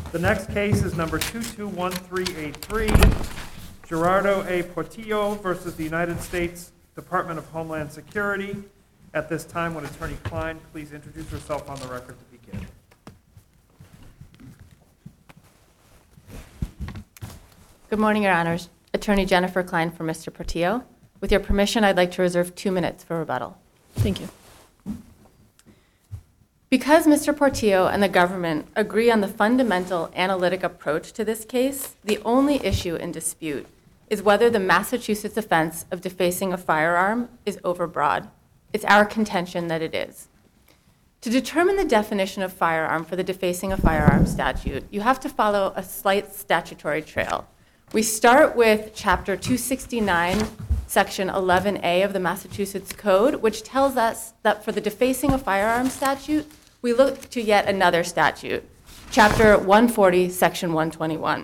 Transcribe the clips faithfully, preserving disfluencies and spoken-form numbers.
The next case is number two two one three eight three, Gerardo A. Portillo versus the United States Department of Homeland Security. At this time, would Attorney Klein please introduce herself on the record to begin? Good morning, Your Honors. Attorney Jennifer Klein for Mister Portillo. With your permission, I'd like to reserve two minutes for rebuttal. Thank you. Because Mister Portillo and the government agree on the fundamental analytic approach to this case, the only issue in dispute is whether the Massachusetts offense of defacing a firearm is overbroad. It's our contention that it is. To determine the definition of firearm for the defacing a firearm statute, you have to follow a slight statutory trail. We start with Chapter two sixty-nine, Section eleven A of the Massachusetts Code, which tells us that for the defacing a firearm statute, we look to yet another statute, Chapter one forty, Section one twenty-one.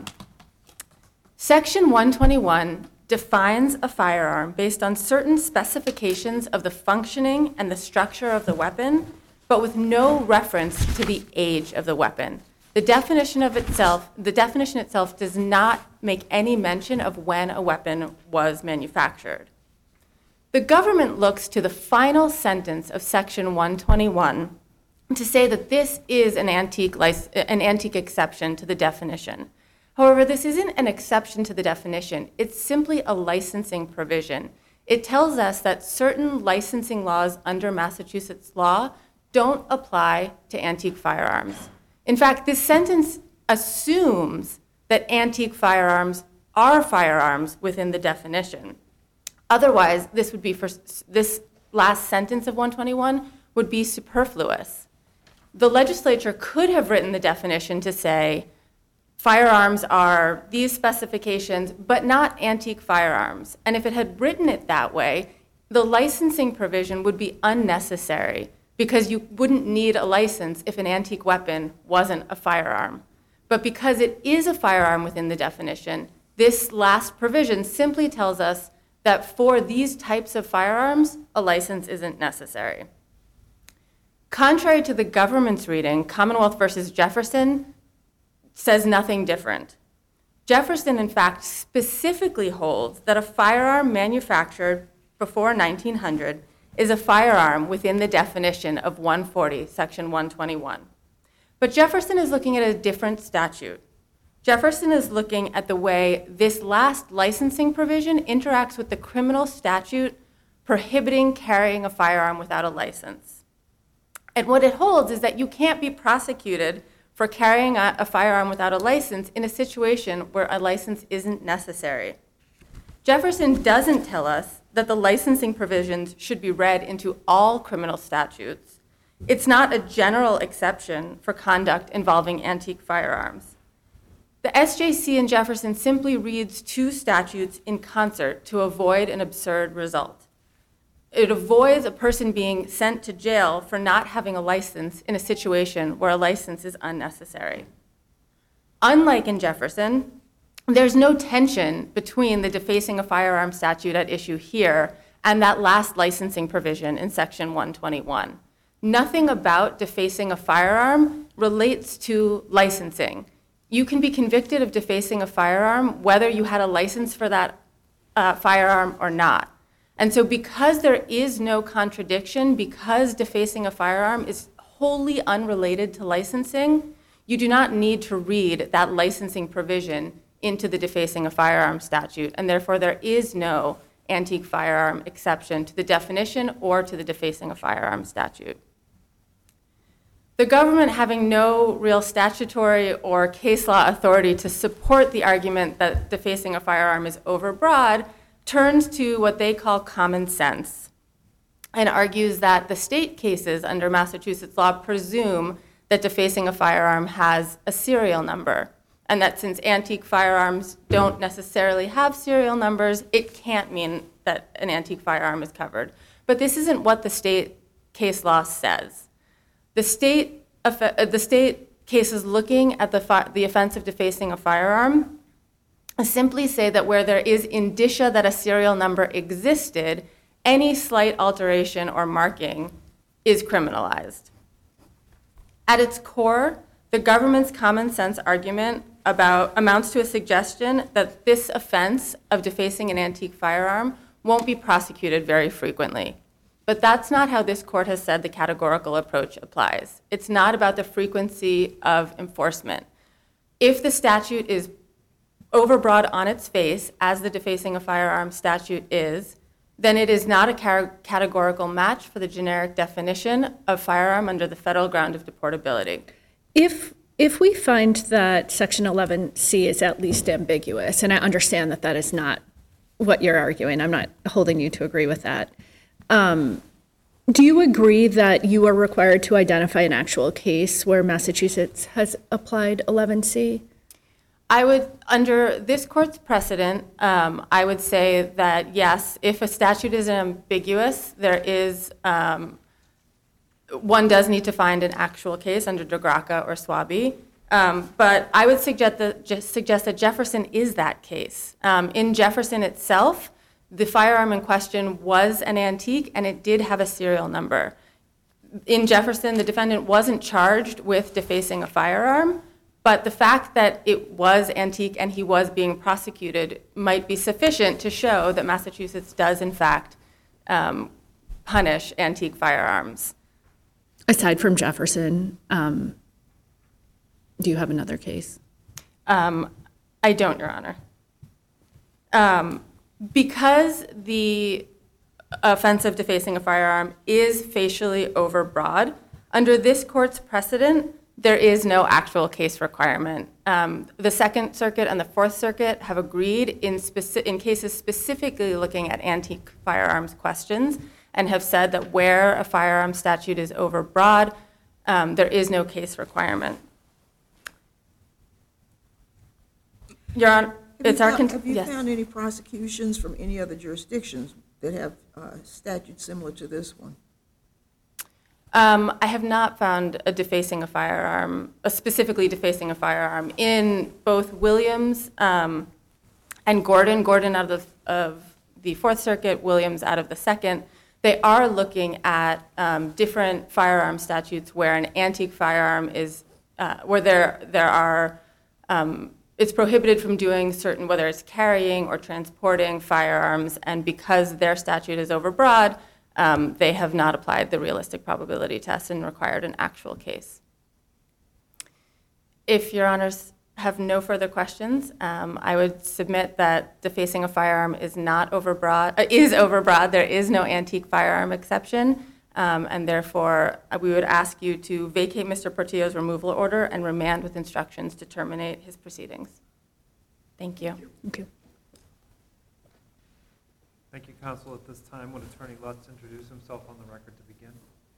Section one twenty-one defines a firearm based on certain specifications of the functioning and the structure of the weapon, but with no reference to the age of the weapon. The definition of itself, the definition itself does not make any mention of when a weapon was manufactured. The government looks to the final sentence of Section one twenty-one to say that this is an antique, an antique exception to the definition. However, this isn't an exception to the definition. It's simply a licensing provision. It tells us that certain licensing laws under Massachusetts law don't apply to antique firearms. In fact, this sentence assumes that antique firearms are firearms within the definition. Otherwise, this would be for this last sentence of one twenty-one would be superfluous. The legislature could have written the definition to say firearms are these specifications, but not antique firearms. And if it had written it that way, the licensing provision would be unnecessary because you wouldn't need a license if an antique weapon wasn't a firearm. But because it is a firearm within the definition, this last provision simply tells us that for these types of firearms, a license isn't necessary. Contrary to the government's reading, Commonwealth versus Jefferson says nothing different. Jefferson, in fact, specifically holds that a firearm manufactured before nineteen hundred is a firearm within the definition of one forty, Section one twenty-one. But Jefferson is looking at a different statute. Jefferson is looking at the way this last licensing provision interacts with the criminal statute prohibiting carrying a firearm without a license. And what it holds is that you can't be prosecuted for carrying a, a firearm without a license in a situation where a license isn't necessary. Jefferson doesn't tell us that the licensing provisions should be read into all criminal statutes. It's not a general exception for conduct involving antique firearms. The S J C in Jefferson simply reads two statutes in concert to avoid an absurd result. It avoids a person being sent to jail for not having a license in a situation where a license is unnecessary. Unlike in Jefferson, there's no tension between the defacing a firearm statute at issue here and that last licensing provision in Section one twenty-one. Nothing about defacing a firearm relates to licensing. You can be convicted of defacing a firearm whether you had a license for that uh, firearm or not. And so because there is no contradiction, because defacing a firearm is wholly unrelated to licensing, you do not need to read that licensing provision into the defacing a firearm statute, and therefore there is no antique firearm exception to the definition or to the defacing a firearm statute. The government, having no real statutory or case law authority to support the argument that defacing a firearm is overbroad, turns to what they call common sense and argues that the state cases under Massachusetts law presume that defacing a firearm has a serial number, and that since antique firearms don't necessarily have serial numbers, it can't mean that an antique firearm is covered. But this isn't what the state case law says. The state, the state cases looking at the, fi- the offense of defacing a firearm simply say that where there is indicia that a serial number existed, any slight alteration or marking is criminalized. At its core, The government's common sense argument about amounts to a suggestion that this offense of defacing an antique firearm won't be prosecuted very frequently. But that's not how this court has said the categorical approach applies. It's not about the frequency of enforcement. If the statute is overbroad on its face, as the defacing a firearm statute is, then it is not a car- categorical match for the generic definition of firearm under the federal ground of deportability. If if we find that Section eleven C is at least ambiguous, and I understand that that is not what you're arguing, I'm not holding you to agree with that. Um, do you agree that you are required to identify an actual case where Massachusetts has applied eleven C? I would, under this court's precedent, um, I would say that yes, if a statute is ambiguous, there is, um, one does need to find an actual case under De Graca or Swaby. Um, but I would suggest that, just suggest that Jefferson is that case. Um, in Jefferson itself, the firearm in question was an antique, and it did have a serial number. In Jefferson, the defendant wasn't charged with defacing a firearm, but the fact that it was antique and he was being prosecuted might be sufficient to show that Massachusetts does, in fact, um, punish antique firearms. Aside from Jefferson, um, do you have another case? Um, I don't, Your Honor. Um, because the offense of defacing a firearm is facially overbroad, under this court's precedent, there is no actual case requirement. Um, the Second Circuit and the Fourth Circuit have agreed in, speci- in cases specifically looking at antique firearms questions and have said that where a firearm statute is overbroad, um, there is no case requirement. Your Honor, Have it's you our found- con- Have you yes. found any prosecutions from any other jurisdictions that have uh, statutes similar to this one? Um, I have not found a defacing a firearm, a specifically defacing a firearm in both Williams um, and Gordon. Gordon out of the, of the Fourth Circuit, Williams out of the Second. They are looking at um, different firearm statutes where an antique firearm is, uh, where there there are, um, it's prohibited from doing certain, whether it's carrying or transporting firearms, and because their statute is overbroad, um, they have not applied the realistic probability test and required an actual case. If Your Honors have no further questions, um, I would submit that defacing a firearm is not overbroad, uh, is overbroad. There is no antique firearm exception, um, and therefore uh, we would ask you to vacate Mister Portillo's removal order and remand with instructions to terminate his proceedings. Thank you. Thank you. Thank you, counsel. At this time, would Attorney Lutz introduce himself on the record to begin?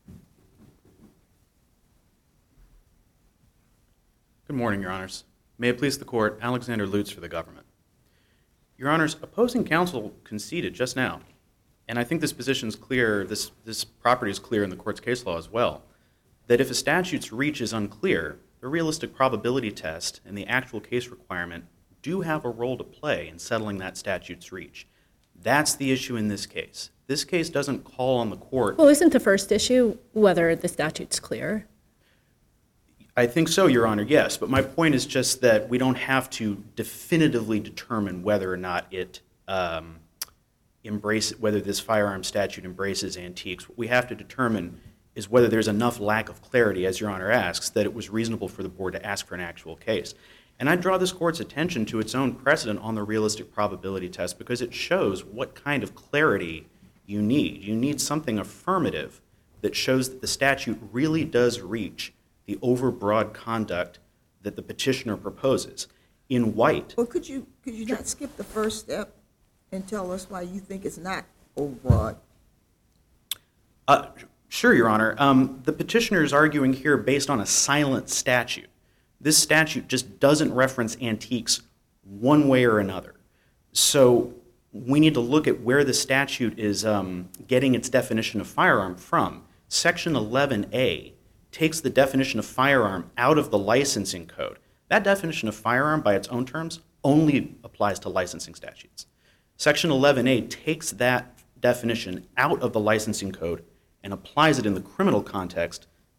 Good morning, Your Honors. May it please the Court, Alexander Lutz for the government. Your Honors, opposing counsel conceded just now, and I think this position is clear, this, this property is clear in the Court's case law as well, that if a statute's reach is unclear, the realistic probability test and the actual case requirement do have a role to play in settling that statute's reach. That's the issue in this case. This case doesn't call on the Court. Well, isn't the first issue whether the statute's clear? I think so, Your Honor, yes. But my point is just that we don't have to definitively determine whether or not it um, embrace whether this firearm statute embraces antiques. What we have to determine is whether there's enough lack of clarity, as Your Honor asks, that it was reasonable for the Board to ask for an actual case. And I draw this Court's attention to its own precedent on the realistic probability test because it shows what kind of clarity you need. You need something affirmative that shows that the statute really does reach the overbroad conduct that the petitioner proposes. In White, Well, could you, could you not skip the first step and tell us why you think it's not overbroad? uh, sure, Your Honor, um, the petitioner is arguing here based on a silent statute. This statute just doesn't reference antiques one way or another. So we need to look at where the statute is um, getting its definition of firearm from. Section eleven A takes the definition of firearm out of the licensing code. That definition of firearm, by its own terms, only applies to licensing statutes. Section eleven A takes that definition out of the licensing code and applies it in the criminal context to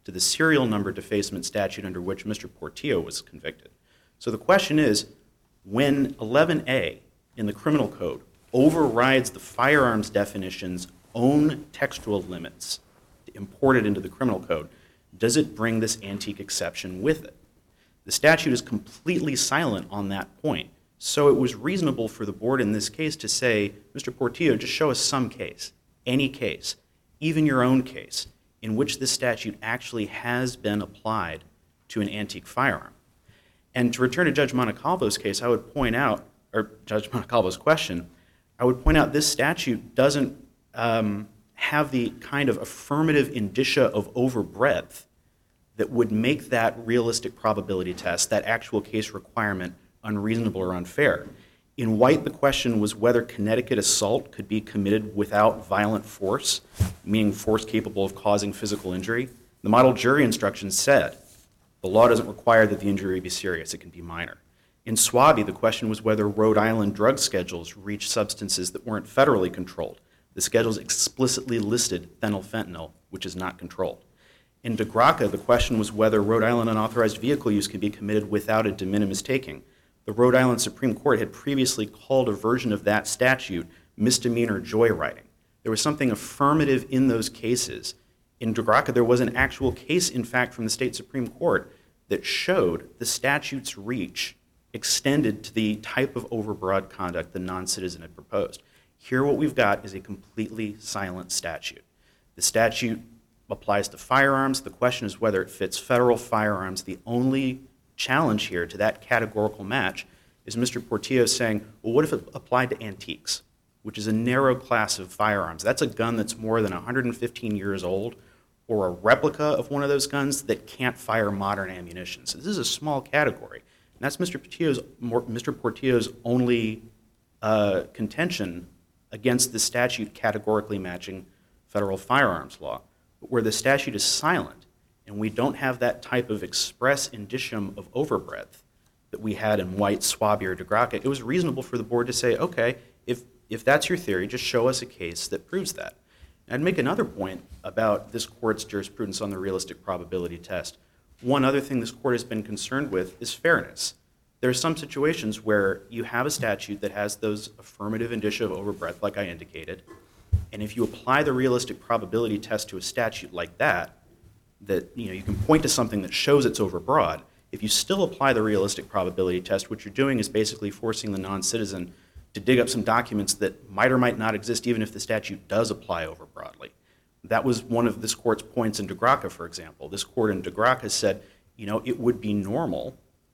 to the serial number defacement statute under which Mister Portillo was convicted. So the question is, when eleven A in the criminal code overrides the firearms definition's own textual limits imported into the criminal code, does it bring this antique exception with it? The statute is completely silent on that point. So it was reasonable for the board in this case to say, Mister Portillo, just show us some case, any case, even your own case, in which this statute actually has been applied to an antique firearm. And to return to Judge Montecalvo's case, I would point out, or Judge Montecalvo's question, I would point out this statute doesn't um, have the kind of affirmative indicia of overbreadth that would make that realistic probability test, that actual case requirement, unreasonable or unfair. In White, the question was whether Connecticut assault could be committed without violent force, meaning force capable of causing physical injury. The model jury instructions said the law doesn't require that the injury be serious, it can be minor. In Swaby, the question was whether Rhode Island drug schedules reach substances that weren't federally controlled. The schedules explicitly listed phenylfentanyl, which is not controlled. In De Graca, the question was whether Rhode Island unauthorized vehicle use could be committed without a de minimis taking. The Rhode Island Supreme Court had previously called a version of that statute misdemeanor joyriding. There was something affirmative in those cases. In De Graca, there was an actual case, in fact, from the state Supreme Court that showed the statute's reach extended to the type of overbroad conduct the non-citizen had proposed. Here what we've got is a completely silent statute. The statute applies to firearms. The question is whether it fits federal firearms. The only challenge here to that categorical match is Mister Portillo saying, well, what if it applied to antiques, which is a narrow class of firearms? That's a gun that's more than one hundred fifteen years old, or a replica of one of those guns that can't fire modern ammunition. So this is a small category. And that's Mister Portillo's, Mister Portillo's only uh, contention against the statute categorically matching federal firearms law. But where the statute is silent, and we don't have that type of express indicium of overbreadth that we had in White, Swaby, or De Graca, it was reasonable for the board to say, okay, if, if that's your theory, just show us a case that proves that. And I'd make another point about this court's jurisprudence on the realistic probability test. One other thing this court has been concerned with is fairness. There are some situations where you have a statute that has those affirmative indicia of overbreadth, like I indicated, and if you apply the realistic probability test to a statute like that, that you know you can point to something that shows it's overbroad, if you still apply the realistic probability test, what you're doing is basically forcing the non-citizen to dig up some documents that might or might not exist even if the statute does apply overbroadly. That was one of this court's points in De Graca, for example. This court in De Graca said, you know, it would be normal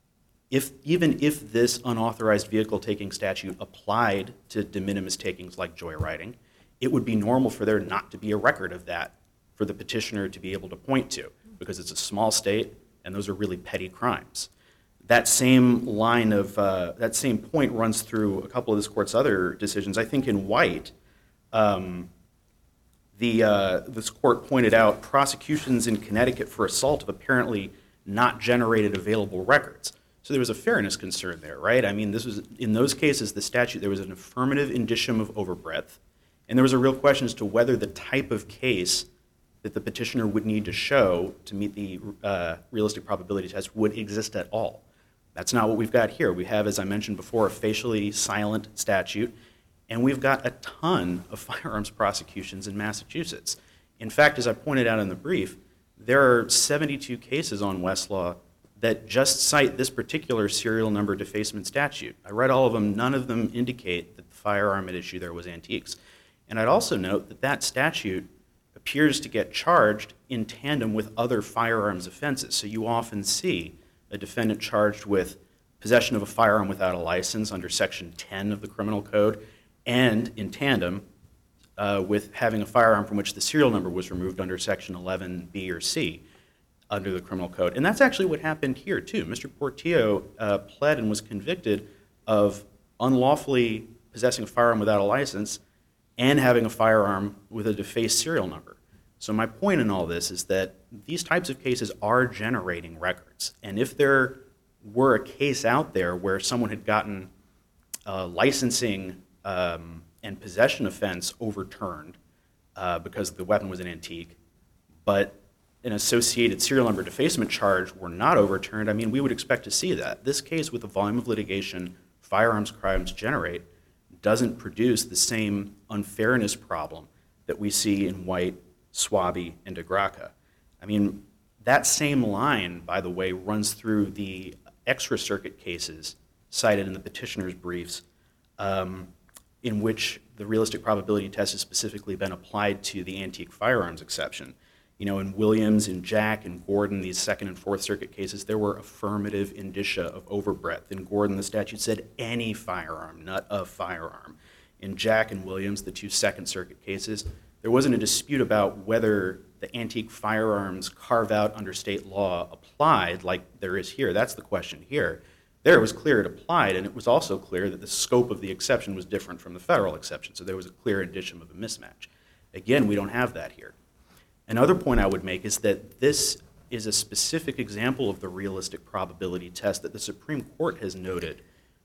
if even if this unauthorized vehicle taking statute applied to de minimis takings like joyriding, it would be normal for there not to be a record of that for the petitioner to be able to point to, because it's a small state and those are really petty crimes. That same line of, uh, that same point runs through a couple of this court's other decisions. I think in White, um, the, uh, this court pointed out prosecutions in Connecticut for assault have apparently not generated available records. So there was a fairness concern there, right? I mean, this was, in those cases, the statute, there was an affirmative indicium of overbreadth, and there was a real question as to whether the type of case that the petitioner would need to show to meet the uh, realistic probability test would exist at all. That's not what we've got here. We have, as I mentioned before, a facially silent statute, and we've got a ton of firearms prosecutions in Massachusetts. In fact, as I pointed out in the brief, there are seventy-two cases on Westlaw that just cite this particular serial number defacement statute. I read all of them. None of them indicate that the firearm at issue there was antiques. And I'd also note that that statute appears to get charged in tandem with other firearms offenses. So you often see a defendant charged with possession of a firearm without a license under Section ten of the Criminal Code, and in tandem uh, with having a firearm from which the serial number was removed under Section eleven B or C under the Criminal Code. And that's actually what happened here, too. Mister Portillo uh, pled and was convicted of unlawfully possessing a firearm without a license and having a firearm with a defaced serial number. So my point in all this is that these types of cases are generating records. And if there were a case out there where someone had gotten a licensing um, and possession offense overturned uh, because the weapon was an antique, but an associated serial number defacement charge were not overturned, I mean, we would expect to see that. This case, with the volume of litigation firearms crimes generate, doesn't produce the same unfairness problem that we see in White, Swaby, and DeGraca. I mean, that same line, by the way, runs through the extra circuit cases cited in the petitioner's briefs, um, in which the realistic probability test has specifically been applied to the antique firearms exception. You know, in Williams, in Jack, and Gordon, these Second and Fourth Circuit cases, there were affirmative indicia of overbreadth. In Gordon, the statute said any firearm, not a firearm. In Jack and Williams, the two Second Circuit cases, there wasn't a dispute about whether the antique firearms carve out under state law applied like there is here. That's the question here. There it was clear it applied, and it was also clear that the scope of the exception was different from the federal exception, so there was a clear indicia of a mismatch. Again, we don't have that here. Another point I would make is that this is a specific example of the realistic probability test that the Supreme Court has noted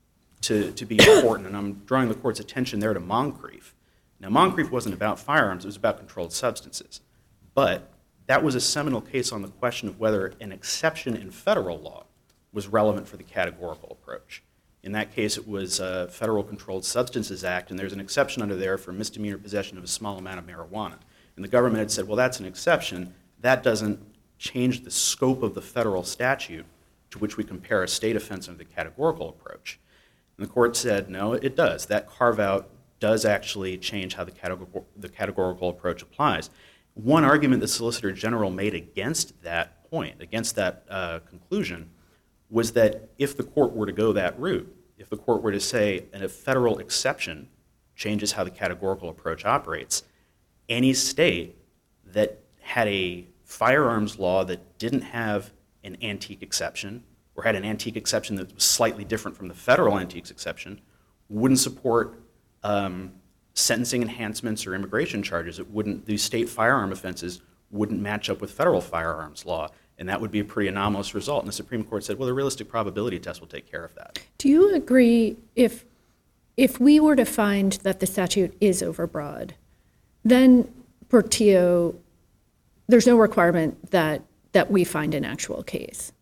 to, to be important, and I'm drawing the court's attention there to Moncrief. Now, Moncrief wasn't about firearms, it was about controlled substances. But that was a seminal case on the question of whether an exception in federal law was relevant for the categorical approach. In that case, it was a Federal Controlled Substances Act, and there's an exception under there for misdemeanor possession of a small amount of marijuana. And the government had said, well, that's an exception. That doesn't change the scope of the federal statute to which we compare a state offense under the categorical approach. And the court said, no, it does. That carve-out does actually change how the, categor- the categorical approach applies. One argument the Solicitor General made against that point, against that uh, conclusion, was that if the court were to go that route, if the court were to say a federal exception changes how the categorical approach operates, any state that had a firearms law that didn't have an antique exception or had an antique exception that was slightly different from the federal antiques exception wouldn't support um, sentencing enhancements or immigration charges. It wouldn't, these state firearm offenses wouldn't match up with federal firearms law, and that would be a pretty anomalous result. And the Supreme Court said, well, the realistic probability test will take care of that. Do you agree if if we were to find that the statute is overbroad, then Portillo, there's no requirement that that we find an actual case?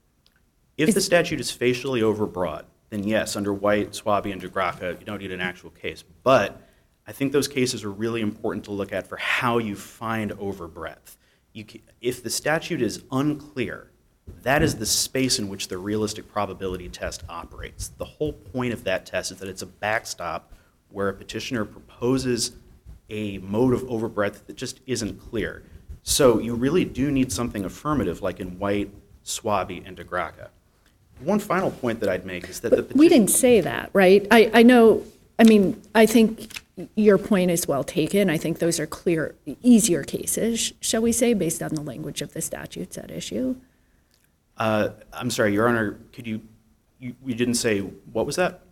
If the statute is facially overbroad, then yes, under White, Swaby, and DeGraca, you don't need an actual case. But I think those cases are really important to look at for how you find overbreadth. You can, if the statute is unclear, that is the space in which the realistic probability test operates. The whole point of that test is that it's a backstop where a petitioner proposes a mode of overbreadth that just isn't clear. So you really do need something affirmative, like in White, Swaby, and DeGraca. One final point that I'd make is that the petition... We didn't say that, right? I, I know, I mean, I think your point is well taken. I think those are clear, easier cases, shall we say, based on the language of the statutes at issue. Uh, I'm sorry, Your Honor, could you, you, you didn't say, what was that?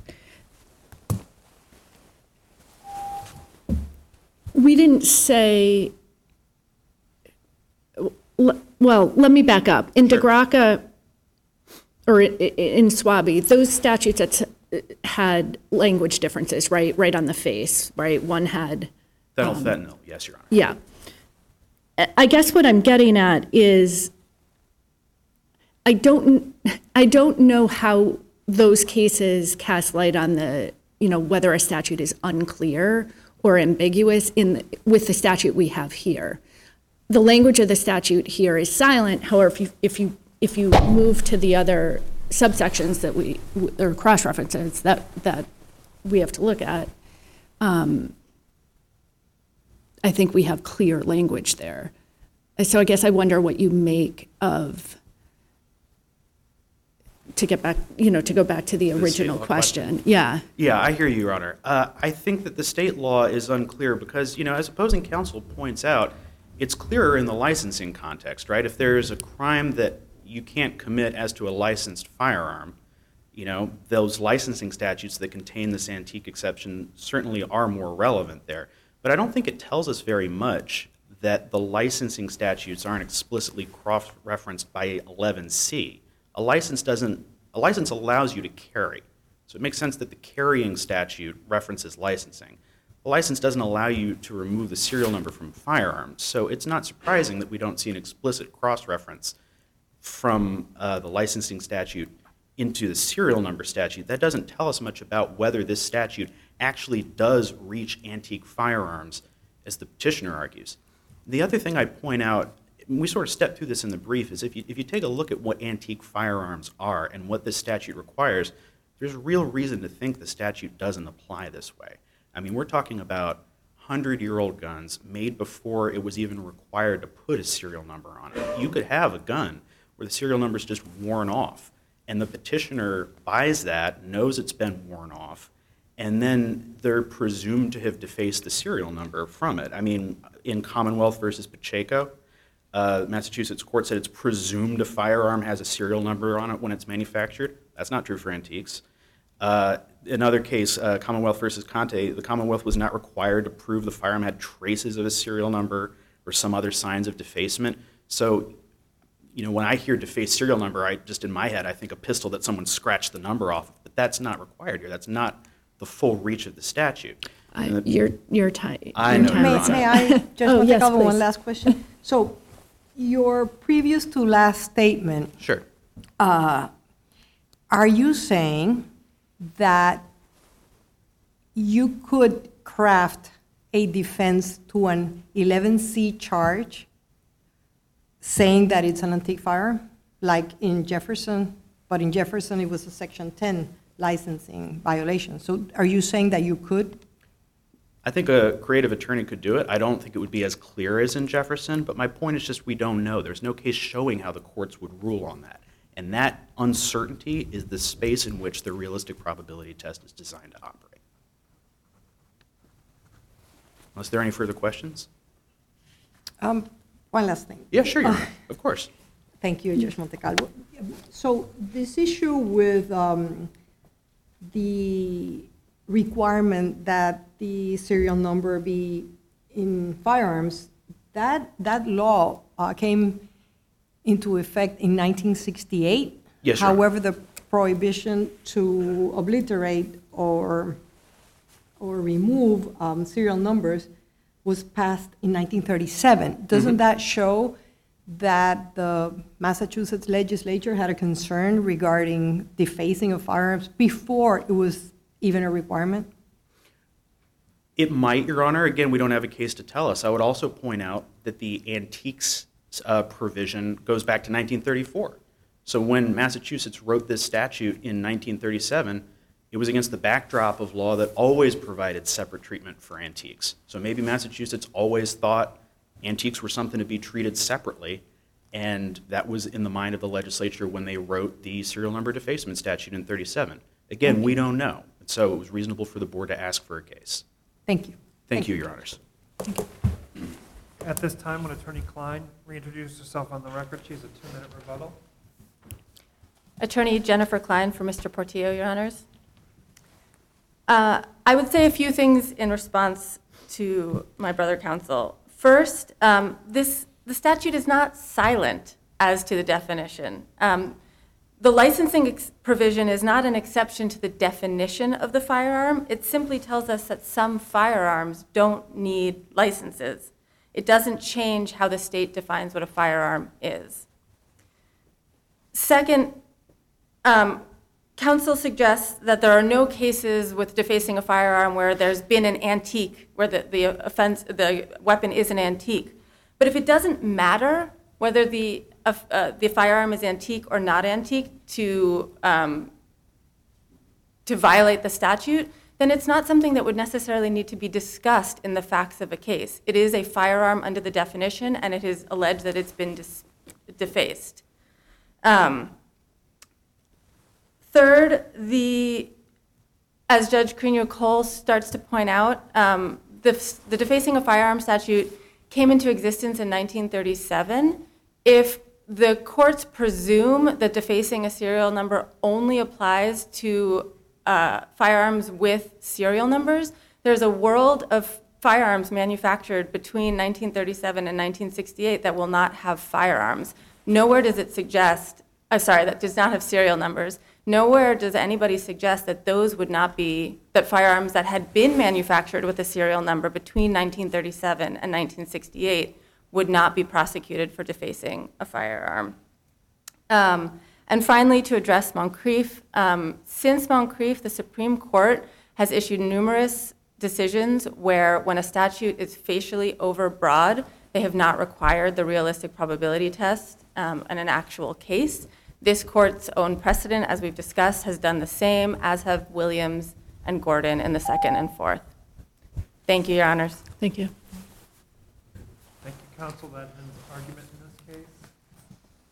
We didn't say, well, let me back up. In Sure. DeGraca, or in Swaby, those statutes that had language differences, right, right on the face, right? One had... Fentanyl, um, fentanyl, yes, Your Honor. Yeah. I guess what I'm getting at is I don't, I don't know how those cases cast light on the, you know, whether a statute is unclear or ambiguous in with the statute we have here. The language of the statute here is silent. However, if you if you if you move to the other subsections that we or cross references that that we have to look at, um, I think we have clear language there. So I guess I wonder what you make of. To get back, you know, to go back to the The original state law question. question. Yeah. Yeah, I hear you, Your Honor. Uh, I think that the state law is unclear because, you know, as opposing counsel points out, it's clearer in the licensing context, right? If there's a crime that you can't commit as to a licensed firearm, you know, those licensing statutes that contain this antique exception certainly are more relevant there. But I don't think it tells us very much that the licensing statutes aren't explicitly cross-referenced by eleven C. A license doesn't, a license allows you to carry. So it makes sense that the carrying statute references licensing. the license doesn't allow you to remove the serial number from firearms. So it's not surprising that we don't see an explicit cross-reference from uh, the licensing statute into the serial number statute. That doesn't tell us much about whether this statute actually does reach antique firearms, as the petitioner argues. The other thing I'd point out, and we sort of stepped through this in the brief, is if you, if you take a look at what antique firearms are and what this statute requires, there's real reason to think the statute doesn't apply this way. I mean, we're talking about hundred-year-old guns made before it was even required to put a serial number on it. You could have a gun where the serial number is just worn off, and the petitioner buys that, knows it's been worn off, and then they're presumed to have defaced the serial number from it. I mean, in Commonwealth versus Pacheco, uh, Massachusetts court said it's presumed a firearm has a serial number on it when it's manufactured. That's not true for antiques. Uh, another case, uh, Commonwealth versus Conte, the Commonwealth was not required to prove the firearm had traces of a serial number or some other signs of defacement. So, you know, when I hear defaced serial number, I just in my head, I think a pistol that someone scratched the number off of, but that's not required here. That's not the full reach of the statute. I, your your time. I your know, time Your May, is Honor. may up. I, Judge Oh, yes, Montecalvo, one please. last question? So your previous to last statement, Sure. are you saying that you could craft a defense to an eleven C charge saying that it's an antique firearm, like in Jefferson, but in Jefferson it was a Section ten licensing violation. So are you saying that you could? I think a creative attorney could do it. I don't think it would be as clear as in Jefferson, but my point is just we don't know. There's no case showing how the courts would rule on that. And that uncertainty is the space in which the realistic probability test is designed to operate. Unless there are any further questions? Um, One last thing. Yeah, sure, Your Honor. Of course. Thank you, Judge Montecalvo. So this issue with um, the requirement that the serial number be in firearms, that, that law uh, came into effect in nineteen sixty-eight. Yes, Your Honor. However, the prohibition to obliterate or, or remove um, serial numbers was passed in nineteen thirty-seven. Doesn't that show that the Massachusetts legislature had a concern regarding defacing of firearms before it was even a requirement? It might, Your Honor. Again, we don't have a case to tell us. I would also point out that the antiques uh, provision goes back to nineteen thirty-four. So when Massachusetts wrote this statute in nineteen thirty-seven, it was against the backdrop of law that always provided separate treatment for antiques. So maybe Massachusetts always thought antiques were something to be treated separately, and that was in the mind of the legislature when they wrote the serial number defacement statute in thirty-seven. Again, we don't know. So it was reasonable for the board to ask for a case. Thank you. Thank you, Your Honors. At this time, would Attorney Klein reintroduce herself on the record? She has a two-minute rebuttal. Attorney Jennifer Klein for Mister Portillo, Your Honors. Uh, I would say a few things in response to my brother counsel. First, um, this the statute is not silent as to the definition. Um, the licensing ex- provision is not an exception to the definition of the firearm. It simply tells us that some firearms don't need licenses. It doesn't change how the state defines what a firearm is. Second, um, counsel suggests that there are no cases with defacing a firearm where there's been an antique, where the, the offense, the weapon is an antique. But if it doesn't matter whether the uh, uh, the firearm is antique or not antique to um, to violate the statute, then it's not something that would necessarily need to be discussed in the facts of a case. It is a firearm under the definition, and it is alleged that it's been dis- defaced. Um, Third, the, as Judge Carreño-Cole starts to point out, um, the, the defacing of firearms statute came into existence in nineteen thirty-seven. If the courts presume that defacing a serial number only applies to uh, firearms with serial numbers, there's a world of firearms manufactured between nineteen thirty-seven and nineteen sixty-eight that will not have firearms. Nowhere does it suggest, uh, sorry, that does not have serial numbers. Nowhere does anybody suggest that those would not be, that firearms that had been manufactured with a serial number between nineteen thirty-seven and nineteen sixty-eight would not be prosecuted for defacing a firearm. Um, and finally, to address Moncrief, um, since Moncrief, the Supreme Court has issued numerous decisions where when a statute is facially overbroad, they have not required the realistic probability test um, in an actual case. This court's own precedent, as we've discussed, has done the same, as have Williams and Gordon in the second and fourth. Thank you, Your Honors. Thank you. Thank you, counsel. That ends argument in